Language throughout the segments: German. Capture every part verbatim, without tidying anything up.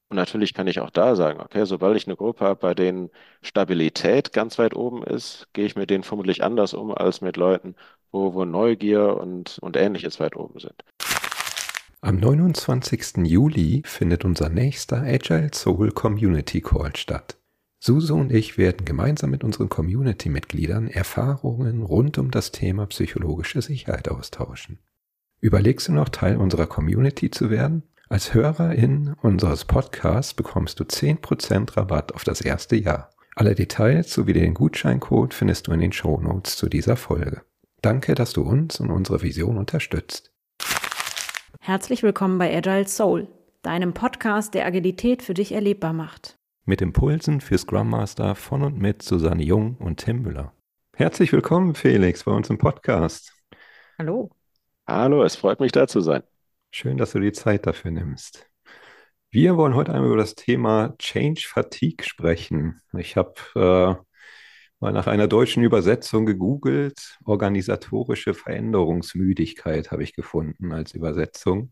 Und natürlich kann ich auch da sagen, okay, sobald ich eine Gruppe habe, bei denen Stabilität ganz weit oben ist, gehe ich mit denen vermutlich anders um als mit Leuten, wo, wo Neugier und, und Ähnliches weit oben sind. Am neunundzwanzigsten Juli findet unser nächster Agile Soul Community Call statt. Suse und ich werden gemeinsam mit unseren Community-Mitgliedern Erfahrungen rund um das Thema psychologische Sicherheit austauschen. Überlegst du noch, Teil unserer Community zu werden? Als Hörerin unseres Podcasts bekommst du zehn Prozent Rabatt auf das erste Jahr. Alle Details sowie den Gutscheincode findest du in den Shownotes zu dieser Folge. Danke, dass du uns und unsere Vision unterstützt. Herzlich willkommen bei Agile Soul, deinem Podcast, der Agilität für dich erlebbar macht. Mit Impulsen für Scrum Master von und mit Susanne Jung und Tim Müller. Herzlich willkommen, Felix, bei uns im Podcast. Hallo. Hallo, es freut mich, da zu sein. Schön, dass du die Zeit dafür nimmst. Wir wollen heute einmal über das Thema Change Fatigue sprechen. Ich habe äh, mal nach einer deutschen Übersetzung gegoogelt. Organisatorische Veränderungsmüdigkeit habe ich gefunden als Übersetzung.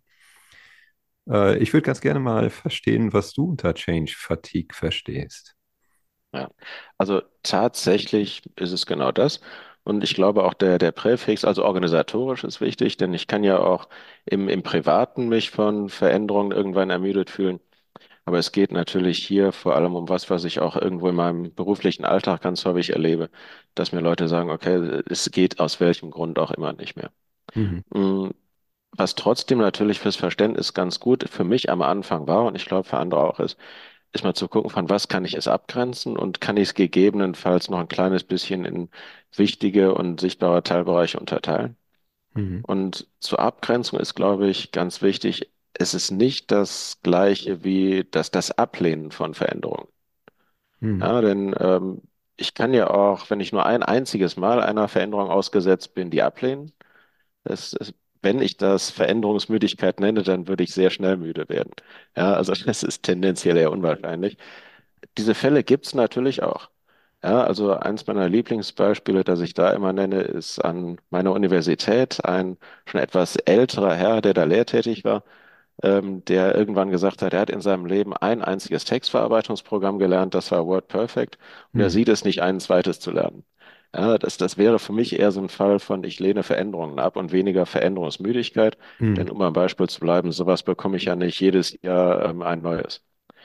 Äh, ich würde ganz gerne mal verstehen, was du unter Change Fatigue verstehst. Ja, also tatsächlich ist es genau das. Und ich glaube auch der, der Präfix, also organisatorisch ist wichtig, denn ich kann ja auch im, im Privaten mich von Veränderungen irgendwann ermüdet fühlen. Aber es geht natürlich hier vor allem um was, was ich auch irgendwo in meinem beruflichen Alltag ganz häufig erlebe, dass mir Leute sagen, okay, es geht aus welchem Grund auch immer nicht mehr. Mhm. Mm, Was trotzdem natürlich fürs Verständnis ganz gut für mich am Anfang war und ich glaube für andere auch ist, ist mal zu gucken, von was kann ich es abgrenzen und kann ich es gegebenenfalls noch ein kleines bisschen in wichtige und sichtbare Teilbereiche unterteilen. Mhm. Und zur Abgrenzung ist, glaube ich, ganz wichtig, es ist nicht das Gleiche wie das, das Ablehnen von Veränderungen. Mhm. Ja, denn ähm, ich kann ja auch, wenn ich nur ein einziges Mal einer Veränderung ausgesetzt bin, die ablehnen. Das, das, wenn ich das Veränderungsmüdigkeit nenne, dann würde ich sehr schnell müde werden. Ja, also das ist tendenziell eher unwahrscheinlich. Diese Fälle gibt es natürlich auch. Ja, also eins meiner Lieblingsbeispiele, das ich da immer nenne, ist an meiner Universität ein schon etwas älterer Herr, der da lehrtätig war, ähm, der irgendwann gesagt hat, er hat in seinem Leben ein einziges Textverarbeitungsprogramm gelernt, das war WordPerfect, und er Mhm. sieht es nicht ein zweites zu lernen. Ja, das, das wäre für mich eher so ein Fall von, ich lehne Veränderungen ab und weniger Veränderungsmüdigkeit. Mhm. Denn um am Beispiel zu bleiben, sowas bekomme ich ja nicht jedes Jahr ähm, ein neues.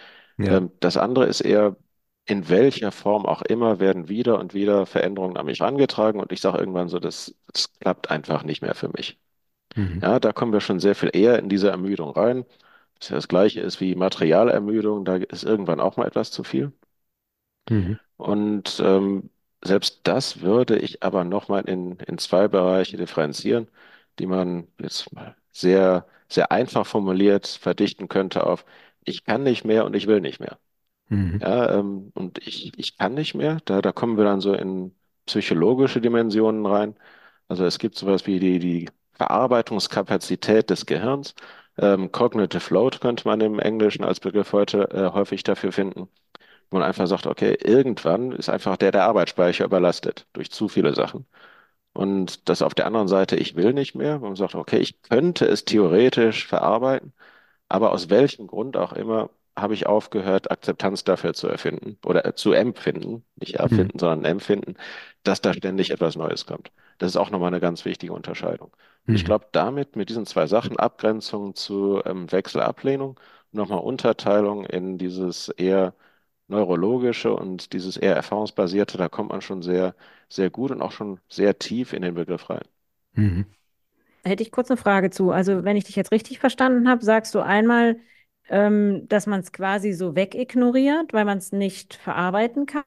Ja. Ähm, das andere ist eher, in welcher Form auch immer werden wieder und wieder Veränderungen an mich herangetragen und ich sage irgendwann so, das, das klappt einfach nicht mehr für mich. Mhm. Ja, da kommen wir schon sehr viel eher in diese Ermüdung rein. Das ja das Gleiche ist wie Materialermüdung, da ist irgendwann auch mal etwas zu viel. Mhm. Und ähm, selbst das würde ich aber nochmal in, in zwei Bereiche differenzieren, die man jetzt mal sehr, sehr einfach formuliert verdichten könnte auf ich kann nicht mehr und ich will nicht mehr. Mhm. Ja, ähm, und ich, ich kann nicht mehr. Da, da kommen wir dann so in psychologische Dimensionen rein. Also es gibt sowas wie die, die Verarbeitungskapazität des Gehirns. Ähm, Cognitive Load könnte man im Englischen als Begriff heute äh, häufig dafür finden, wo man einfach sagt, okay, irgendwann ist einfach der, der Arbeitsspeicher überlastet durch zu viele Sachen. Und das auf der anderen Seite, ich will nicht mehr, wo man sagt, okay, ich könnte es theoretisch verarbeiten, aber aus welchem Grund auch immer habe ich aufgehört, Akzeptanz dafür zu erfinden oder äh, zu empfinden, nicht Mhm. erfinden, sondern empfinden, dass da ständig etwas Neues kommt. Das ist auch nochmal eine ganz wichtige Unterscheidung. Und ich Mhm. glaube, damit, mit diesen zwei Sachen, Abgrenzung zu ähm, Wechselablehnung, nochmal Unterteilung in dieses eher neurologische und dieses eher erfahrungsbasierte, da kommt man schon sehr, sehr gut und auch schon sehr tief in den Begriff rein. Mhm. Da hätte ich kurz eine Frage zu. Also, wenn ich dich jetzt richtig verstanden habe, sagst du einmal, ähm, dass man es quasi so wegignoriert, weil man es nicht verarbeiten kann.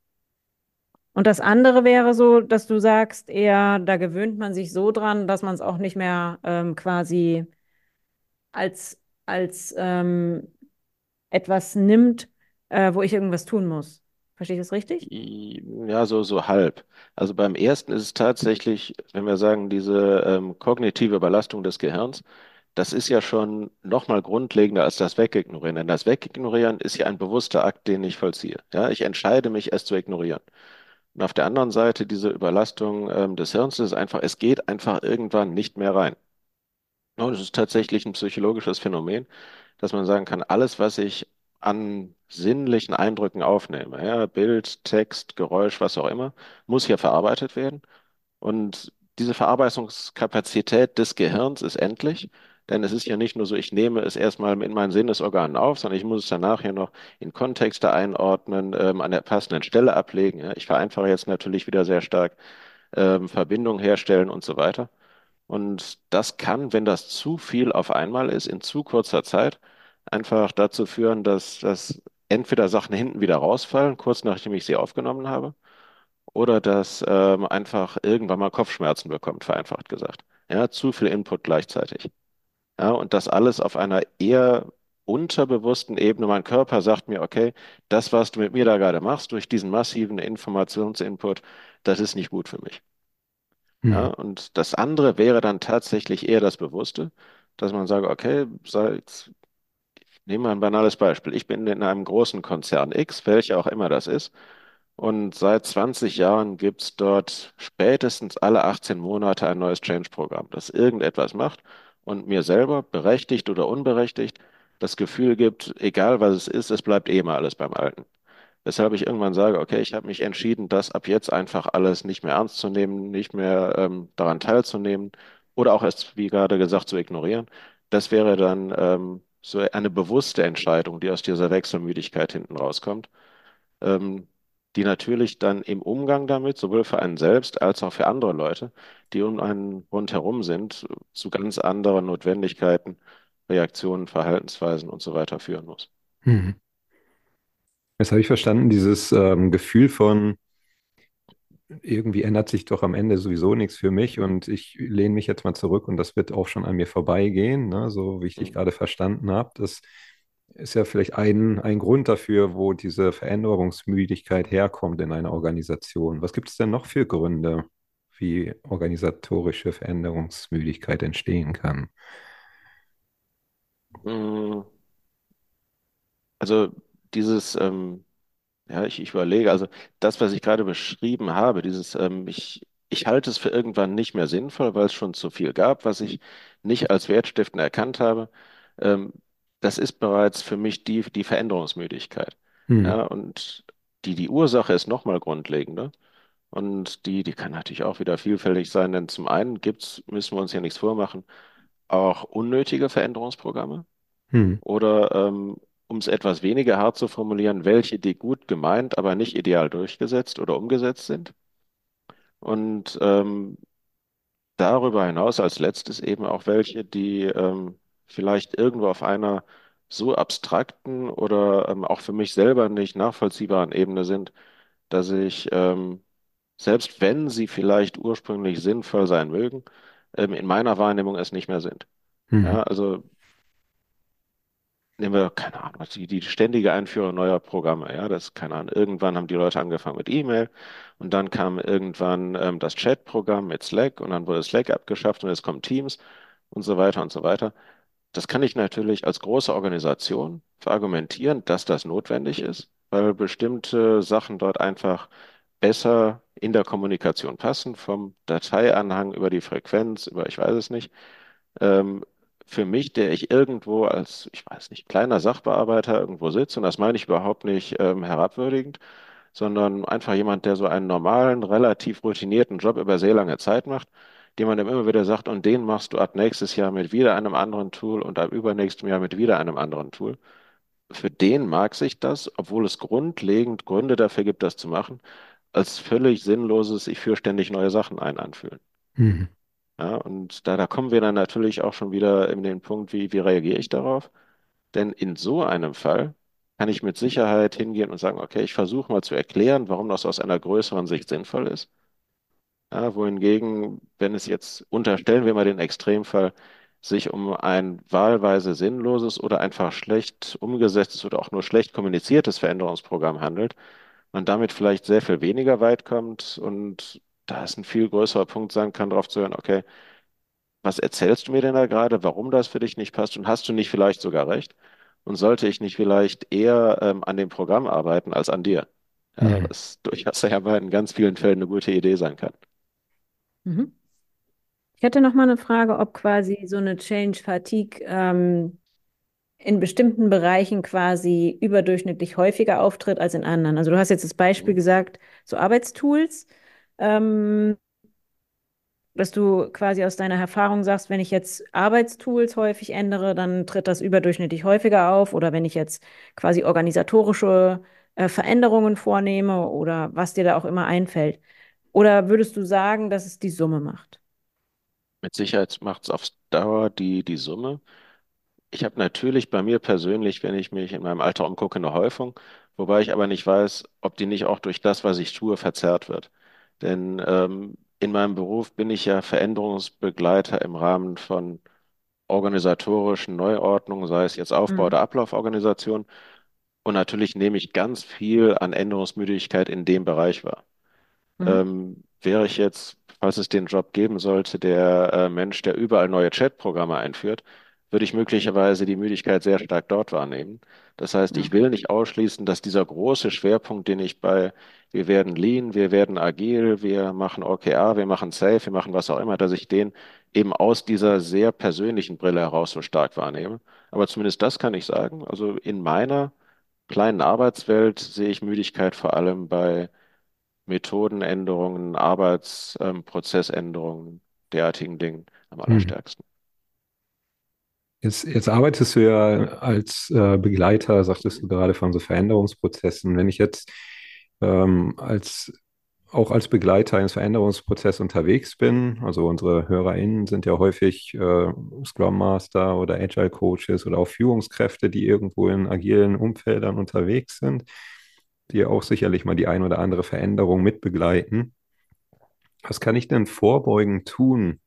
Und das andere wäre so, dass du sagst, eher, da gewöhnt man sich so dran, dass man es auch nicht mehr ähm, quasi als, als ähm, etwas nimmt, äh, wo ich irgendwas tun muss. Verstehe ich das richtig? Ja, so, so halb. Also beim ersten ist es tatsächlich, wenn wir sagen, diese ähm, kognitive Überlastung des Gehirns, das ist ja schon nochmal grundlegender als das Wegignorieren. Denn das Wegignorieren ist ja ein bewusster Akt, den ich vollziehe. Ja, ich entscheide mich, es zu ignorieren. Und auf der anderen Seite, diese Überlastung ähm, des Hirns ist einfach, es geht einfach irgendwann nicht mehr rein. Und es ist tatsächlich ein psychologisches Phänomen, dass man sagen kann, alles, was ich an sinnlichen Eindrücken aufnehme, ja, Bild, Text, Geräusch, was auch immer, muss hier verarbeitet werden. Und diese Verarbeitungskapazität des Gehirns ist endlich, denn es ist ja nicht nur so, ich nehme es erstmal in meinen Sinnesorganen auf, sondern ich muss es danach hier noch in Kontexte einordnen, ähm, an der passenden Stelle ablegen. Ja. Ich vereinfache jetzt natürlich wieder sehr stark, ähm, Verbindungen herstellen und so weiter. Und das kann, wenn das zu viel auf einmal ist, in zu kurzer Zeit, einfach dazu führen, dass, dass entweder Sachen hinten wieder rausfallen, kurz nachdem ich sie aufgenommen habe, oder dass ähm, einfach irgendwann mal Kopfschmerzen bekommt, vereinfacht gesagt. Ja, zu viel Input gleichzeitig. Ja, und das alles auf einer eher unterbewussten Ebene. Mein Körper sagt mir, okay, das, was du mit mir da gerade machst, durch diesen massiven Informationsinput, das ist nicht gut für mich. Ja, Hm. und das andere wäre dann tatsächlich eher das Bewusste, dass man sagt, okay, seit, nehmen wir ein banales Beispiel. Ich bin in einem großen Konzern X, welcher auch immer das ist, und seit zwanzig Jahren gibt es dort spätestens alle achtzehn Monate ein neues Change-Programm, das irgendetwas macht und mir selber, berechtigt oder unberechtigt, das Gefühl gibt, egal was es ist, es bleibt eh mal alles beim Alten. Weshalb ich irgendwann sage, okay, ich habe mich entschieden, das ab jetzt einfach alles nicht mehr ernst zu nehmen, nicht mehr ähm, daran teilzunehmen oder auch erst, wie gerade gesagt, zu ignorieren. Das wäre dann ähm, so eine bewusste Entscheidung, die aus dieser Wechselmüdigkeit hinten rauskommt, ähm, die natürlich dann im Umgang damit, sowohl für einen selbst als auch für andere Leute, die um einen rundherum sind, zu ganz anderen Notwendigkeiten, Reaktionen, Verhaltensweisen und so weiter führen muss. Hm. Jetzt habe ich verstanden, dieses ähm, Gefühl von, irgendwie ändert sich doch am Ende sowieso nichts für mich und ich lehne mich jetzt mal zurück und das wird auch schon an mir vorbeigehen, ne? So wie ich dich Hm. gerade verstanden habe. Das ist ja vielleicht ein, ein Grund dafür, wo diese Veränderungsmüdigkeit herkommt in einer Organisation. Was gibt es denn noch für Gründe, wie organisatorische Veränderungsmüdigkeit entstehen kann? Mm, Also dieses, ähm, ja, ich, ich überlege, also das, was ich gerade beschrieben habe, dieses, ähm, ich, ich halte es für irgendwann nicht mehr sinnvoll, weil es schon zu viel gab, was ich nicht als wertstiftend erkannt habe. Ähm, Das ist bereits für mich die, die Veränderungsmüdigkeit. Hm, Ja, und die, die Ursache ist nochmal grundlegender. Und die, die kann natürlich auch wieder vielfältig sein, denn zum einen gibt's, müssen wir uns ja nichts vormachen, auch unnötige Veränderungsprogramme. hm, Oder ähm, um es etwas weniger hart zu formulieren, welche, die gut gemeint, aber nicht ideal durchgesetzt oder umgesetzt sind. Und ähm, darüber hinaus als letztes eben auch welche, die ähm, vielleicht irgendwo auf einer so abstrakten oder ähm, auch für mich selber nicht nachvollziehbaren Ebene sind, dass ich, ähm, selbst wenn sie vielleicht ursprünglich sinnvoll sein mögen, ähm, in meiner Wahrnehmung es nicht mehr sind. hm, Ja, also nehmen wir, keine Ahnung, die, die ständige Einführung neuer Programme, ja, das, keine Ahnung, irgendwann haben die Leute angefangen mit E-Mail und dann kam irgendwann ähm, das Chat-Programm mit Slack und dann wurde Slack abgeschafft und jetzt kommt Teams und so weiter und so weiter. Das kann ich natürlich als große Organisation verargumentieren, dass das notwendig ist, weil bestimmte Sachen dort einfach besser in der Kommunikation passen, vom Dateianhang über die Frequenz, über ich weiß es nicht. Ähm, für mich, der ich irgendwo als, ich weiß nicht, kleiner Sachbearbeiter irgendwo sitze, und das meine ich überhaupt nicht ähm, herabwürdigend, sondern einfach jemand, der so einen normalen, relativ routinierten Job über sehr lange Zeit macht, dem man dann immer wieder sagt, und den machst du ab nächstes Jahr mit wieder einem anderen Tool und ab übernächstem Jahr mit wieder einem anderen Tool. Für den mag sich das, obwohl es grundlegend Gründe dafür gibt, das zu machen, als völlig sinnloses, ich führe ständig neue Sachen ein, anfühlen. hm, Ja, und da, da kommen wir dann natürlich auch schon wieder in den Punkt, wie, wie reagiere ich darauf? Denn in so einem Fall kann ich mit Sicherheit hingehen und sagen, okay, ich versuche mal zu erklären, warum das aus einer größeren Sicht sinnvoll ist. Ja, wohingegen, wenn es jetzt, unterstellen wir mal den Extremfall, sich um ein wahlweise sinnloses oder einfach schlecht umgesetztes oder auch nur schlecht kommuniziertes Veränderungsprogramm handelt, man damit vielleicht sehr viel weniger weit kommt und da ist ein viel größerer Punkt sein kann, darauf zu hören, okay, was erzählst du mir denn da gerade, warum das für dich nicht passt und hast du nicht vielleicht sogar recht? Und sollte ich nicht vielleicht eher ähm, an dem Programm arbeiten als an dir? Ja, hm. was durchaus ja mal in ganz vielen Fällen eine gute Idee sein kann. Mhm. Ich hätte noch mal eine Frage, ob quasi so eine Change Fatigue ähm, in bestimmten Bereichen quasi überdurchschnittlich häufiger auftritt als in anderen. Also du hast jetzt das Beispiel gesagt, so Arbeitstools, ähm, dass du quasi aus deiner Erfahrung sagst, wenn ich jetzt Arbeitstools häufig ändere, dann tritt das überdurchschnittlich häufiger auf. Oder wenn ich jetzt quasi organisatorische äh, Veränderungen vornehme oder was dir da auch immer einfällt. Oder würdest du sagen, dass es die Summe macht? Mit Sicherheit macht es auf Dauer die, die Summe. Ich habe natürlich bei mir persönlich, wenn ich mich in meinem Alter umgucke, eine Häufung, wobei ich aber nicht weiß, ob die nicht auch durch das, was ich tue, verzerrt wird. Denn ähm, in meinem Beruf bin ich ja Veränderungsbegleiter im Rahmen von organisatorischen Neuordnungen, sei es jetzt Aufbau Mhm. oder Ablauforganisation. Und natürlich nehme ich ganz viel an Änderungsmüdigkeit in dem Bereich wahr. Mhm. Ähm, wäre ich jetzt, falls es den Job geben sollte, der äh, Mensch, der überall neue Chat-Programme einführt, würde ich möglicherweise die Müdigkeit sehr stark dort wahrnehmen. Das heißt, Ja. ich will nicht ausschließen, dass dieser große Schwerpunkt, den ich bei wir werden Lean, wir werden agil, wir machen O K R, wir machen Safe, wir machen was auch immer, dass ich den eben aus dieser sehr persönlichen Brille heraus so stark wahrnehme. Aber zumindest das kann ich sagen. Also in meiner kleinen Arbeitswelt sehe ich Müdigkeit vor allem bei Methodenänderungen, Arbeitsprozessänderungen, derartigen Dingen am Hm. allerstärksten. Jetzt, jetzt arbeitest du ja als äh, Begleiter, sagtest Mhm. du gerade, von so Veränderungsprozessen. Wenn ich jetzt ähm, als auch als Begleiter eines Veränderungsprozesses unterwegs bin, also unsere HörerInnen sind ja häufig äh, Scrum Master oder Agile Coaches oder auch Führungskräfte, die irgendwo in agilen Umfeldern unterwegs sind, die auch sicherlich mal die ein oder andere Veränderung mitbegleiten. Was kann ich denn vorbeugend tun,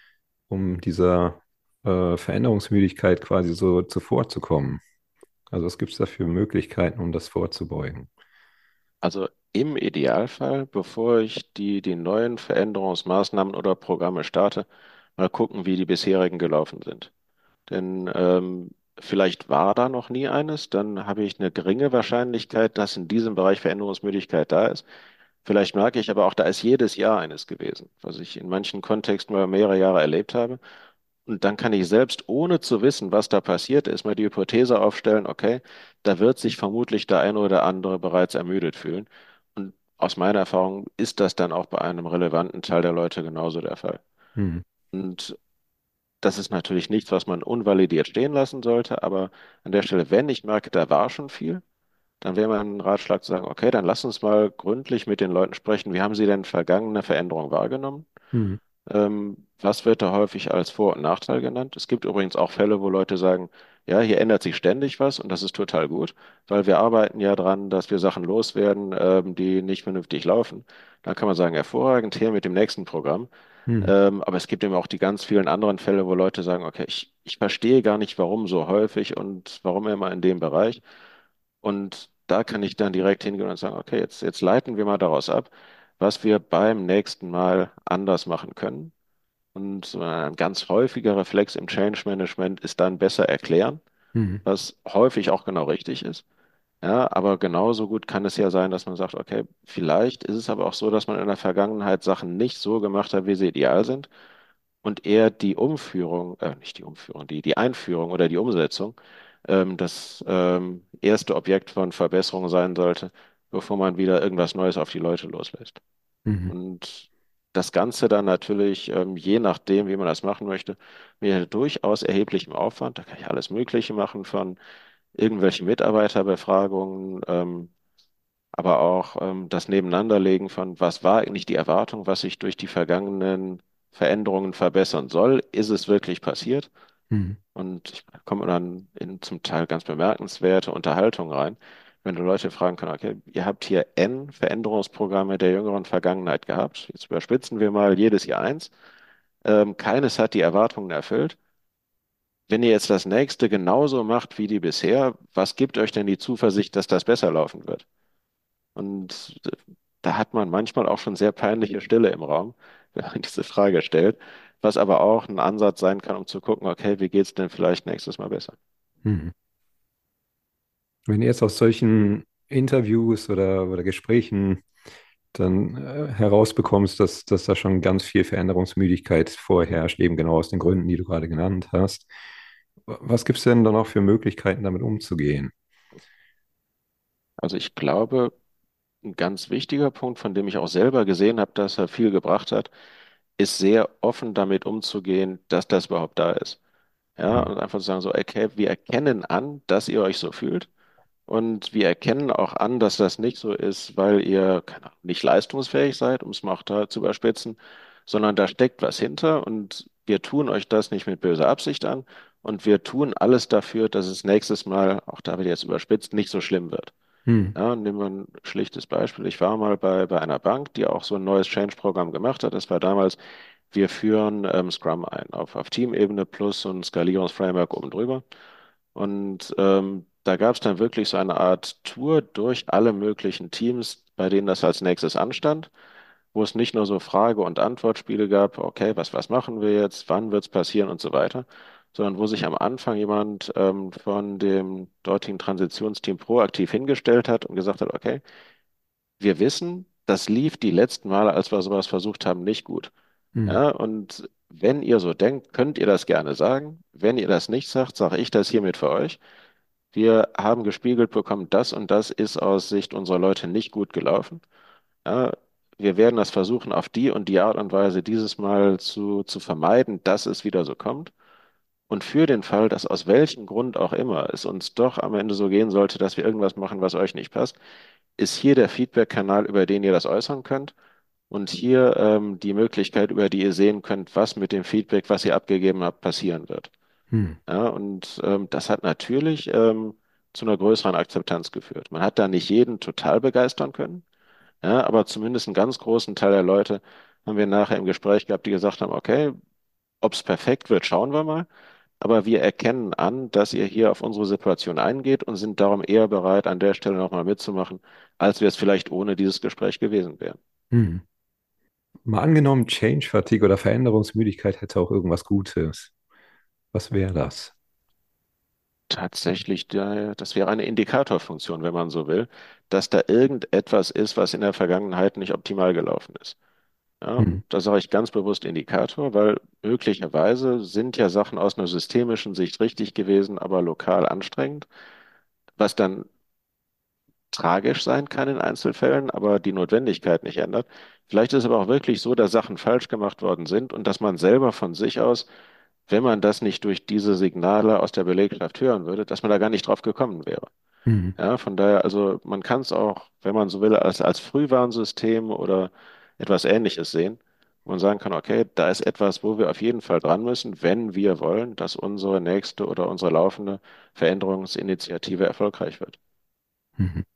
um dieser äh, Veränderungsmüdigkeit quasi so zuvorzukommen? Also was gibt es da für Möglichkeiten, um das vorzubeugen? Also im Idealfall, bevor ich die, die neuen Veränderungsmaßnahmen oder Programme starte, mal gucken, wie die bisherigen gelaufen sind. Denn ähm, vielleicht war da noch nie eines, dann habe ich eine geringe Wahrscheinlichkeit, dass in diesem Bereich Veränderungsmüdigkeit da ist. Vielleicht merke ich aber auch, da ist jedes Jahr eines gewesen, was ich in manchen Kontexten über mehrere Jahre erlebt habe. Und dann kann ich selbst, ohne zu wissen, was da passiert ist, mal die Hypothese aufstellen, okay, da wird sich vermutlich der eine oder andere bereits ermüdet fühlen. Und aus meiner Erfahrung ist das dann auch bei einem relevanten Teil der Leute genauso der Fall. Hm. Und das ist natürlich nichts, was man unvalidiert stehen lassen sollte, aber an der Stelle, wenn ich merke, da war schon viel, dann wäre mein Ratschlag zu sagen, okay, dann lass uns mal gründlich mit den Leuten sprechen. Wie haben sie denn vergangene Veränderungen wahrgenommen? Hm. Ähm, was wird da häufig als Vor- und Nachteil genannt? Es gibt übrigens auch Fälle, wo Leute sagen, ja, hier ändert sich ständig was und das ist total gut, weil wir arbeiten ja dran, dass wir Sachen loswerden, ähm, die nicht vernünftig laufen. Dann kann man sagen, hervorragend, hier mit dem nächsten Programm. Hm. Ähm, aber es gibt eben auch die ganz vielen anderen Fälle, wo Leute sagen, okay, ich, ich verstehe gar nicht, warum so häufig und warum immer in dem Bereich. Und da kann ich dann direkt hingehen und sagen, okay, jetzt, jetzt leiten wir mal daraus ab, was wir beim nächsten Mal anders machen können. Und so ein ganz häufiger Reflex im Change Management ist dann besser erklären, Hm. was häufig auch genau richtig ist. Ja, aber genauso gut kann es ja sein, dass man sagt, okay, vielleicht ist es aber auch so, dass man in der Vergangenheit Sachen nicht so gemacht hat, wie sie ideal sind und eher die Umführung, äh, nicht die Umführung, die, die Einführung oder die Umsetzung ähm, das ähm, erste Objekt von Verbesserung sein sollte, bevor man wieder irgendwas Neues auf die Leute loslässt. Hm. Und das Ganze dann natürlich, ähm, je nachdem, wie man das machen möchte, mit durchaus erheblichem Aufwand. Da kann ich alles Mögliche machen, von irgendwelchen Mitarbeiterbefragungen, ähm, aber auch ähm, das Nebeneinanderlegen von, was war eigentlich die Erwartung, was sich durch die vergangenen Veränderungen verbessern soll. Ist es wirklich passiert? Hm. Und ich komme dann in zum Teil ganz bemerkenswerte Unterhaltung rein, wenn du Leute fragen können, okay, ihr habt hier N Veränderungsprogramme der jüngeren Vergangenheit gehabt. Jetzt überspitzen wir mal jedes Jahr eins. Ähm, keines hat die Erwartungen erfüllt. Wenn ihr jetzt das nächste genauso macht wie die bisher, was gibt euch denn die Zuversicht, dass das besser laufen wird? Und äh, da hat man manchmal auch schon sehr peinliche Stille im Raum, wenn man diese Frage stellt, was aber auch ein Ansatz sein kann, um zu gucken, okay, wie geht's denn vielleicht nächstes Mal besser? Hm. Wenn du jetzt aus solchen Interviews oder, oder Gesprächen dann äh, herausbekommst, dass, dass da schon ganz viel Veränderungsmüdigkeit vorherrscht, eben genau aus den Gründen, die du gerade genannt hast. Was gibt es denn dann auch für Möglichkeiten, damit umzugehen? Also ich glaube, ein ganz wichtiger Punkt, von dem ich auch selber gesehen habe, dass er viel gebracht hat, ist sehr offen damit umzugehen, dass das überhaupt da ist. Ja, Hm. und einfach zu sagen so, okay, wir erkennen an, dass ihr euch so fühlt. Und wir erkennen auch an, dass das nicht so ist, weil ihr keine Ahnung, nicht leistungsfähig seid, um es mal auch da zu überspitzen, sondern da steckt was hinter und wir tun euch das nicht mit böser Absicht an und wir tun alles dafür, dass es nächstes Mal, auch da wird jetzt überspitzt, nicht so schlimm wird. Hm. Ja, nehmen wir ein schlichtes Beispiel. Ich war mal bei, bei einer Bank, die auch so ein neues Change-Programm gemacht hat. Das war damals, wir führen ähm, Scrum ein auf, auf Teamebene plus so ein Skalierungsframework oben drüber. Und ähm, da gab es dann wirklich so eine Art Tour durch alle möglichen Teams, bei denen das als nächstes anstand, wo es nicht nur so Frage- und Antwortspiele gab, okay, was, was machen wir jetzt, wann wird es passieren und so weiter, sondern wo sich am Anfang jemand ähm, von dem dortigen Transitionsteam proaktiv hingestellt hat und gesagt hat, okay, wir wissen, das lief die letzten Male, als wir sowas versucht haben, nicht gut. Hm. Ja, und wenn ihr so denkt, könnt ihr das gerne sagen. Wenn ihr das nicht sagt, sage ich das hiermit für euch. Wir haben gespiegelt bekommen, das und das ist aus Sicht unserer Leute nicht gut gelaufen. Ja, wir werden das versuchen, auf die und die Art und Weise dieses Mal zu, zu vermeiden, dass es wieder so kommt. Und für den Fall, dass aus welchem Grund auch immer es uns doch am Ende so gehen sollte, dass wir irgendwas machen, was euch nicht passt, ist hier der Feedback-Kanal, über den ihr das äußern könnt. Und hier ähm, die Möglichkeit, über die ihr sehen könnt, was mit dem Feedback, was ihr abgegeben habt, passieren wird. Hm. Ja, und ähm, das hat natürlich ähm, zu einer größeren Akzeptanz geführt. Man hat da nicht jeden total begeistern können, ja, aber zumindest einen ganz großen Teil der Leute haben wir nachher im Gespräch gehabt, die gesagt haben, okay, ob es perfekt wird, schauen wir mal. Aber wir erkennen an, dass ihr hier auf unsere Situation eingeht und sind darum eher bereit, an der Stelle nochmal mitzumachen, als wir es vielleicht ohne dieses Gespräch gewesen wären. Hm. Mal angenommen, Change Fatigue oder Veränderungsmüdigkeit hätte auch irgendwas Gutes. Was wäre das? Tatsächlich, der, das wäre eine Indikatorfunktion, wenn man so will, dass da irgendetwas ist, was in der Vergangenheit nicht optimal gelaufen ist. Ja, Hm. und da sage ich ganz bewusst Indikator, weil möglicherweise sind ja Sachen aus einer systemischen Sicht richtig gewesen, aber lokal anstrengend, was dann tragisch sein kann in Einzelfällen, aber die Notwendigkeit nicht ändert. Vielleicht ist es aber auch wirklich so, dass Sachen falsch gemacht worden sind und dass man selber von sich aus, wenn man das nicht durch diese Signale aus der Belegschaft hören würde, dass man da gar nicht drauf gekommen wäre. Hm. Ja, von daher, also man kann es auch, wenn man so will, als, als Frühwarnsystem oder etwas Ähnliches sehen, wo man sagen kann, okay, da ist etwas, wo wir auf jeden Fall dran müssen, wenn wir wollen, dass unsere nächste oder unsere laufende Veränderungsinitiative erfolgreich wird. Hm.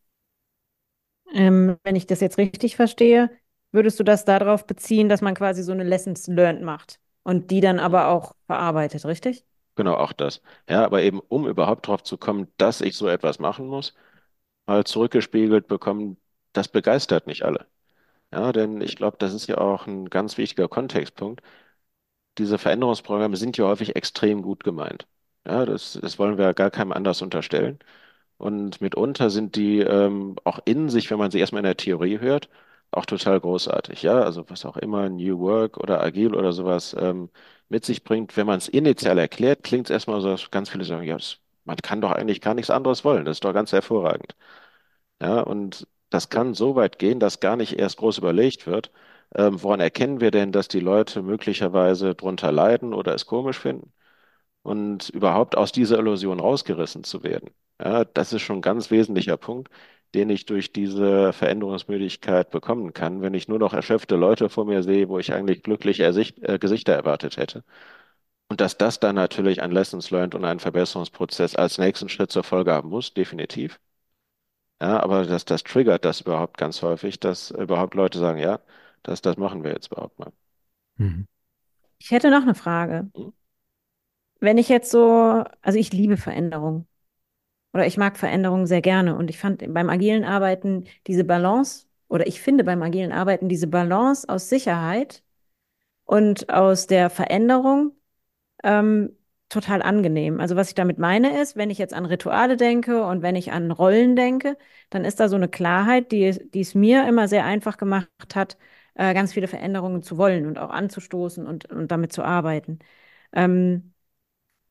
Ähm, wenn ich das jetzt richtig verstehe, würdest du das darauf beziehen, dass man quasi so eine Lessons learned macht und die dann aber Mhm. auch verarbeitet, richtig? Genau, auch das. Ja, aber eben, um überhaupt drauf zu kommen, dass ich so etwas machen muss, mal zurückgespiegelt bekommen, das begeistert nicht alle. Ja, denn ich glaube, das ist ja auch ein ganz wichtiger Kontextpunkt. Diese Veränderungsprogramme sind ja häufig extrem gut gemeint. Ja, das, das wollen wir gar keinem anders unterstellen. Und mitunter sind die ähm, auch in sich, wenn man sie erstmal in der Theorie hört, auch total großartig. Ja, also was auch immer New Work oder Agil oder sowas ähm, mit sich bringt, wenn man es initial erklärt, klingt es erstmal so, dass ganz viele sagen, ja, das, man kann doch eigentlich gar nichts anderes wollen. Das ist doch ganz hervorragend. Ja, und das kann so weit gehen, dass gar nicht erst groß überlegt wird, ähm, woran erkennen wir denn, dass die Leute möglicherweise drunter leiden oder es komisch finden und überhaupt aus dieser Illusion rausgerissen zu werden. Ja, das ist schon ein ganz wesentlicher Punkt, den ich durch diese Veränderungsmüdigkeit bekommen kann, wenn ich nur noch erschöpfte Leute vor mir sehe, wo ich eigentlich glückliche Ersicht, äh, Gesichter erwartet hätte. Und dass das dann natürlich ein Lessons Learned und einen Verbesserungsprozess als nächsten Schritt zur Folge haben muss, definitiv. Ja, aber das, das triggert das überhaupt ganz häufig, dass überhaupt Leute sagen, ja, das, das machen wir jetzt überhaupt mal. Hm. Ich hätte noch eine Frage. Hm? Wenn ich jetzt so, also ich liebe Veränderung oder ich mag Veränderung sehr gerne und ich fand beim agilen Arbeiten diese Balance oder ich finde beim agilen Arbeiten diese Balance aus Sicherheit und aus der Veränderung ähm, total angenehm. Also was ich damit meine ist, wenn ich jetzt an Rituale denke und wenn ich an Rollen denke, dann ist da so eine Klarheit, die, es- die es mir immer sehr einfach gemacht hat, äh, ganz viele Veränderungen zu wollen und auch anzustoßen und, und damit zu arbeiten. Ähm,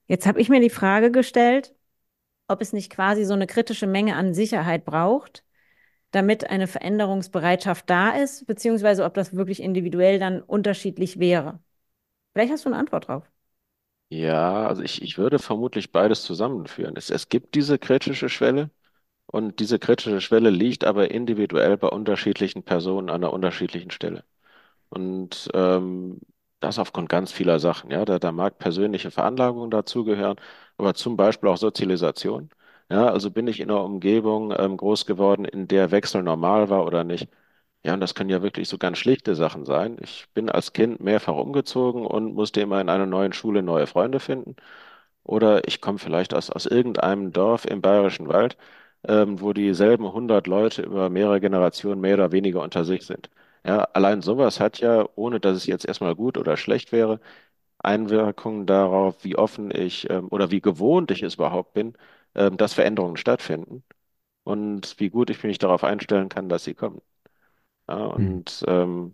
Jetzt habe ich mir die Frage gestellt, ob es nicht quasi so eine kritische Menge an Sicherheit braucht, damit eine Veränderungsbereitschaft da ist, beziehungsweise ob das wirklich individuell dann unterschiedlich wäre. Vielleicht hast du eine Antwort drauf. Ja, also ich, ich würde vermutlich beides zusammenführen. Es, es gibt diese kritische Schwelle und diese kritische Schwelle liegt aber individuell bei unterschiedlichen Personen an einer unterschiedlichen Stelle. Und ähm, das aufgrund ganz vieler Sachen. Ja, da, da mag persönliche Veranlagung dazugehören, aber zum Beispiel auch Sozialisation. Ja, also bin ich in einer Umgebung ähm, groß geworden, in der Wechsel normal war oder nicht. Ja, und das können ja wirklich so ganz schlichte Sachen sein. Ich bin als Kind mehrfach umgezogen und musste immer in einer neuen Schule neue Freunde finden. Oder ich komme vielleicht aus, aus irgendeinem Dorf im Bayerischen Wald, ähm, wo dieselben hundert Leute über mehrere Generationen mehr oder weniger unter sich sind. Ja, allein sowas hat ja, ohne dass es jetzt erstmal gut oder schlecht wäre, Einwirkungen darauf, wie offen ich ähm, oder wie gewohnt ich es überhaupt bin, ähm, dass Veränderungen stattfinden und wie gut ich mich darauf einstellen kann, dass sie kommen. Ja, Hm. und ähm,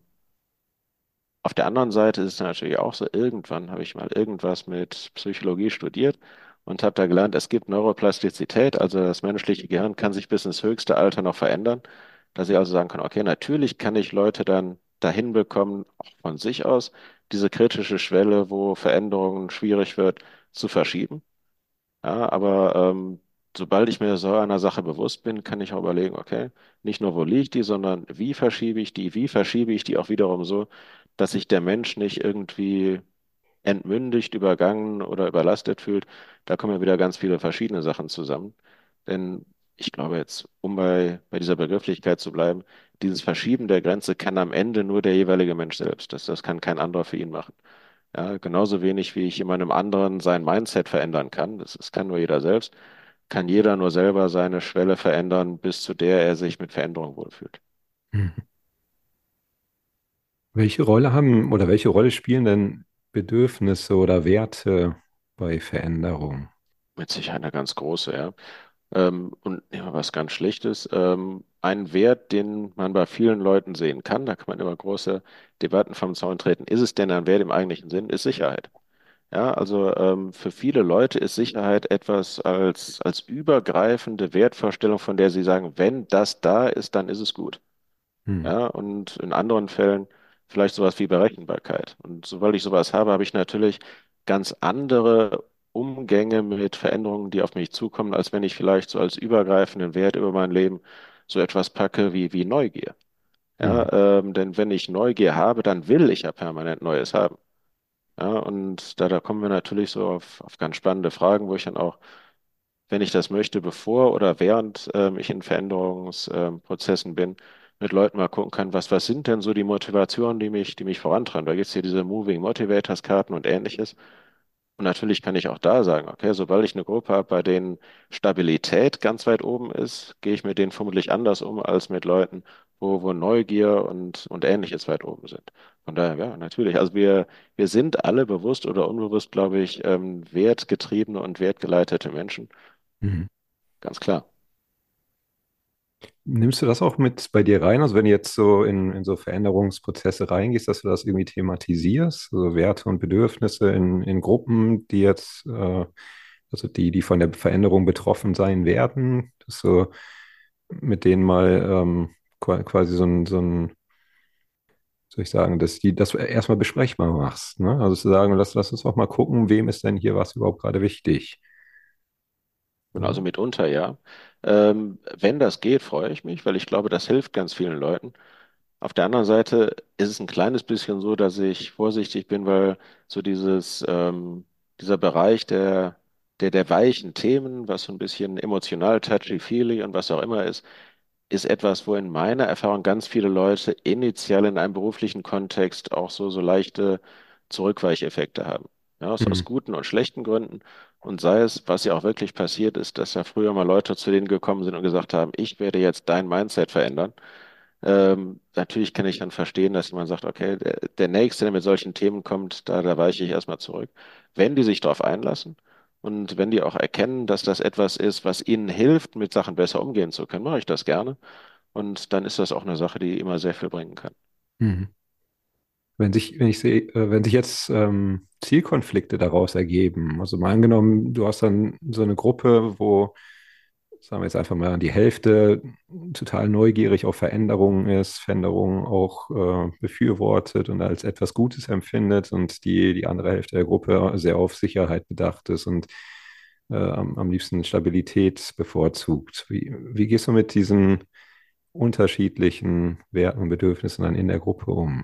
auf der anderen Seite ist es natürlich auch so, irgendwann habe ich mal irgendwas mit Psychologie studiert und habe da gelernt, es gibt Neuroplastizität, also das menschliche Gehirn kann sich bis ins höchste Alter noch verändern, dass ich also sagen kann, okay, natürlich kann ich Leute dann dahin bekommen, auch von sich aus, diese kritische Schwelle, wo Veränderungen schwierig wird, zu verschieben. Ja, aber ähm, sobald ich mir so einer Sache bewusst bin, kann ich auch überlegen, okay, nicht nur wo liegt die, sondern wie verschiebe ich die, wie verschiebe ich die auch wiederum so, dass sich der Mensch nicht irgendwie entmündigt, übergangen oder überlastet fühlt. Da kommen ja wieder ganz viele verschiedene Sachen zusammen. Denn ich glaube jetzt, um bei, bei dieser Begrifflichkeit zu bleiben, dieses Verschieben der Grenze kann am Ende nur der jeweilige Mensch selbst. Das, das kann kein anderer für ihn machen. Ja, genauso wenig wie ich jemandem anderen sein Mindset verändern kann, das, das kann nur jeder selbst, kann jeder nur selber seine Schwelle verändern, bis zu der er sich mit Veränderung wohlfühlt. Hm. Welche Rolle haben oder welche Rolle spielen denn Bedürfnisse oder Werte bei Veränderung? Mit Sicherheit eine ganz große, ja. Ähm, und ja, was ganz Schlichtes, ähm, ein Wert, den man bei vielen Leuten sehen kann, da kann man immer große Debatten vom Zaun treten. Ist es denn ein Wert im eigentlichen Sinn? Ist Sicherheit. Ja, also ähm, für viele Leute ist Sicherheit etwas als, als übergreifende Wertvorstellung, von der sie sagen, wenn das da ist, dann ist es gut. Hm. Ja, und in anderen Fällen vielleicht sowas wie Berechenbarkeit. Und sobald ich sowas habe, habe ich natürlich ganz andere Umgänge mit Veränderungen, die auf mich zukommen, als wenn ich vielleicht so als übergreifenden Wert über mein Leben so etwas packe wie, wie Neugier. Hm. Ja, ähm, denn wenn ich Neugier habe, dann will ich ja permanent Neues haben. Ja, und da, da kommen wir natürlich so auf, auf ganz spannende Fragen, wo ich dann auch, wenn ich das möchte, bevor oder während ähm, ich in Veränderungsprozessen bin, mit Leuten mal gucken kann, was, was sind denn so die Motivationen, die mich, die mich vorantreiben. Da gibt es hier diese Moving Motivators Karten und ähnliches. Und natürlich kann ich auch da sagen, okay, sobald ich eine Gruppe habe, bei denen Stabilität ganz weit oben ist, gehe ich mit denen vermutlich anders um als mit Leuten, wo, wo Neugier und, und Ähnliches weit oben sind. Von daher, ja, natürlich. Also wir, wir sind alle bewusst oder unbewusst, glaube ich, ähm, wertgetriebene und wertgeleitete Menschen. Hm. Ganz klar. Nimmst du das auch mit bei dir rein? Also wenn du jetzt so in, in so Veränderungsprozesse reingehst, dass du das irgendwie thematisierst, also Werte und Bedürfnisse in, in Gruppen, die jetzt, äh, also die, die von der Veränderung betroffen sein werden, dass du mit denen mal ähm, qua- quasi so ein, so ein, soll ich sagen, dass die das erstmal besprechbar machst, ne? Also zu sagen, lass, lass uns auch mal gucken, wem ist denn hier was überhaupt gerade wichtig. Genau, Ne? also mitunter ja. Ähm, wenn das geht, freue ich mich, weil ich glaube, das hilft ganz vielen Leuten. Auf der anderen Seite ist es ein kleines bisschen so, dass ich vorsichtig bin, weil so dieses, ähm, dieser Bereich der, der, der weichen Themen, was so ein bisschen emotional touchy-feely und was auch immer ist, ist etwas, wo in meiner Erfahrung ganz viele Leute initial in einem beruflichen Kontext auch so, so leichte Zurückweicheffekte haben. Ja, aus, aus Hm. guten und schlechten Gründen. Und sei es, was ja auch wirklich passiert ist, dass ja früher mal Leute zu denen gekommen sind und gesagt haben, ich werde jetzt dein Mindset verändern. Ähm, natürlich kann ich dann verstehen, dass man sagt, okay, der, der Nächste, der mit solchen Themen kommt, da, da weiche ich erstmal zurück. Wenn die sich darauf einlassen und wenn die auch erkennen, dass das etwas ist, was ihnen hilft, mit Sachen besser umgehen zu können, mache ich das gerne. Und dann ist das auch eine Sache, die immer sehr viel bringen kann. Hm. Wenn sich, wenn ich sehe, äh, wenn sich jetzt ähm, Zielkonflikte daraus ergeben, also mal angenommen, du hast dann so eine Gruppe, wo, sagen wir jetzt einfach mal, die Hälfte total neugierig auf Veränderungen ist, Veränderungen auch äh, befürwortet und als etwas Gutes empfindet und die, die andere Hälfte der Gruppe sehr auf Sicherheit bedacht ist und äh, am, am liebsten Stabilität bevorzugt. Wie, wie gehst du mit diesen unterschiedlichen Werten und Bedürfnissen dann in der Gruppe um?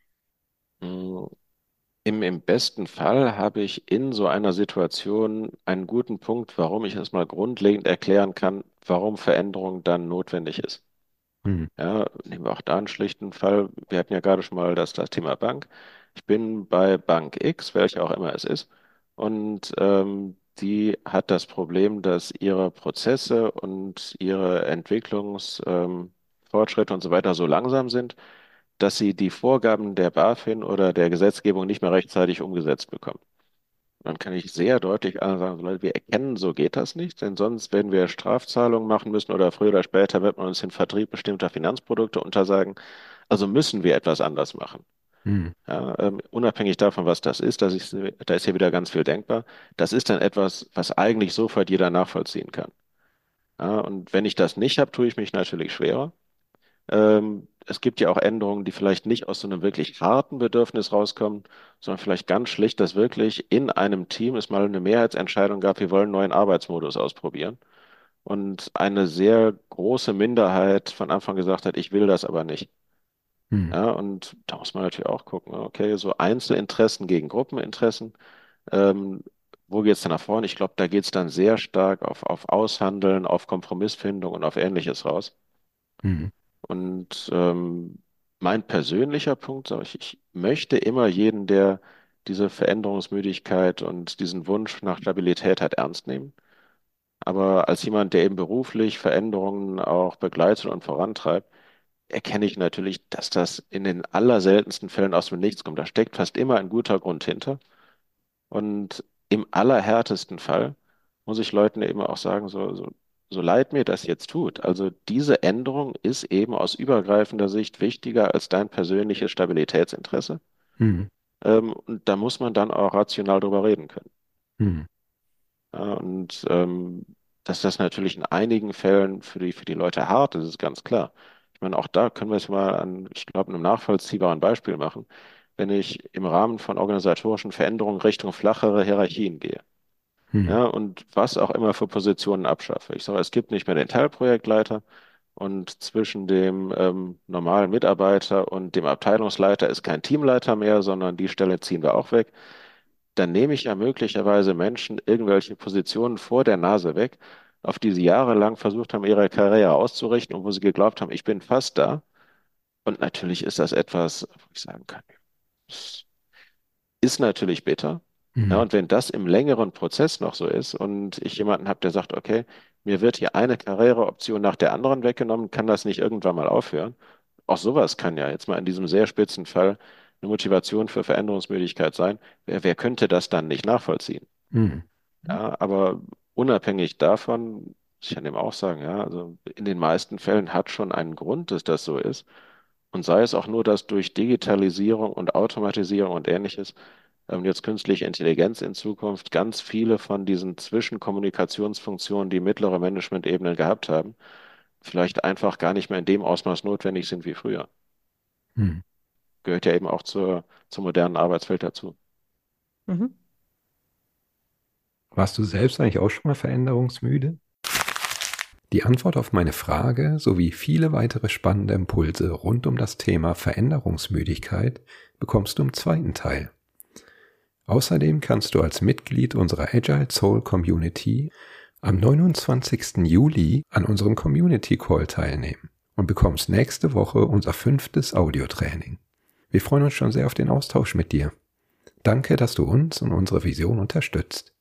Mm, Im, im besten Fall habe ich in so einer Situation einen guten Punkt, warum ich es mal grundlegend erklären kann, warum Veränderung dann notwendig ist. Hm, Ja, nehmen wir auch da einen schlichten Fall. Wir hatten ja gerade schon mal das, das Thema Bank. Ich bin bei Bank X, welche auch immer es ist, und ähm, die hat das Problem, dass ihre Prozesse und ihre Entwicklungsfortschritte ähm, Fortschritte und so weiter so langsam sind, dass sie die Vorgaben der BaFin oder der Gesetzgebung nicht mehr rechtzeitig umgesetzt bekommen. Dann kann ich sehr deutlich allen sagen, so Leute, wir erkennen, so geht das nicht, denn sonst werden wir Strafzahlungen machen müssen oder früher oder später wird man uns den Vertrieb bestimmter Finanzprodukte untersagen. Also müssen wir etwas anders machen. hm, Ja, ähm, unabhängig davon, was das ist, das ist, da ist hier wieder ganz viel denkbar. Das ist dann etwas, was eigentlich sofort jeder nachvollziehen kann. Ja, und wenn ich das nicht habe, tue ich mich natürlich schwerer. Ähm, es gibt ja auch Änderungen, die vielleicht nicht aus so einem wirklich harten Bedürfnis rauskommen, sondern vielleicht ganz schlicht, dass wirklich in einem Team es mal eine Mehrheitsentscheidung gab, wir wollen einen neuen Arbeitsmodus ausprobieren. Und eine sehr große Minderheit von Anfang gesagt hat, ich will das aber nicht. hm, Ja, und da muss man natürlich auch gucken, okay, so Einzelinteressen gegen Gruppeninteressen. Ähm, Wo geht es dann nach vorne? Ich glaube, da geht es dann sehr stark auf, auf Aushandeln, auf Kompromissfindung und auf Ähnliches raus. hm, Und ähm, mein persönlicher Punkt, sage ich, ich möchte immer jeden, der diese Veränderungsmüdigkeit und diesen Wunsch nach Stabilität hat, ernst nehmen. Aber als jemand, der eben beruflich Veränderungen auch begleitet und vorantreibt, erkenne ich natürlich, dass das in den allerseltensten Fällen aus dem Nichts kommt. Da steckt fast immer ein guter Grund hinter. Und im allerhärtesten Fall muss ich Leuten eben auch sagen, so, so, so leid mir das jetzt tut. Also diese Änderung ist eben aus übergreifender Sicht wichtiger als dein persönliches Stabilitätsinteresse. hm, Ähm, und da muss man dann auch rational drüber reden können. hm, Ja, und ähm, dass das natürlich in einigen Fällen für die, für die Leute hart ist, ist ganz klar. Ich meine, auch da können wir es mal an, ich glaube, einem nachvollziehbaren Beispiel machen. Wenn ich im Rahmen von organisatorischen Veränderungen Richtung flachere Hierarchien gehe, hm, ja, und was auch immer für Positionen abschaffe. Ich sage, es gibt nicht mehr den Teilprojektleiter und zwischen dem ähm, normalen Mitarbeiter und dem Abteilungsleiter ist kein Teamleiter mehr, sondern die Stelle ziehen wir auch weg. Dann nehme ich ja möglicherweise Menschen irgendwelche Positionen vor der Nase weg, auf die sie jahrelang versucht haben, ihre Karriere auszurichten und wo sie geglaubt haben, ich bin fast da. Und natürlich ist das etwas, wo ich sagen kann, es ist natürlich bitter. Ja, hm, und wenn das im längeren Prozess noch so ist und ich jemanden habe, der sagt, okay, mir wird hier eine Karriereoption nach der anderen weggenommen, kann das nicht irgendwann mal aufhören? Auch sowas kann ja jetzt mal in diesem sehr spitzen Fall eine Motivation für Veränderungsmüdigkeit sein. Wer, wer könnte das dann nicht nachvollziehen? hm, Ja, aber unabhängig davon, muss ich an dem auch sagen, ja, also in den meisten Fällen hat schon einen Grund, dass das so ist. Und sei es auch nur, dass durch Digitalisierung und Automatisierung und Ähnliches ähm, jetzt künstliche Intelligenz in Zukunft ganz viele von diesen Zwischenkommunikationsfunktionen, die mittlere Management-Ebenen gehabt haben, vielleicht einfach gar nicht mehr in dem Ausmaß notwendig sind wie früher. hm. Gehört ja eben auch zur, zur modernen Arbeitswelt dazu. Mhm. Warst du selbst eigentlich auch schon mal veränderungsmüde? Die Antwort auf meine Frage sowie viele weitere spannende Impulse rund um das Thema Veränderungsmüdigkeit bekommst du im zweiten Teil. Außerdem kannst du als Mitglied unserer Agile Soul Community am neunundzwanzigsten Juli an unserem Community Call teilnehmen und bekommst nächste Woche unser fünftes Audiotraining. Wir freuen uns schon sehr auf den Austausch mit dir. Danke, dass du uns und unsere Vision unterstützt.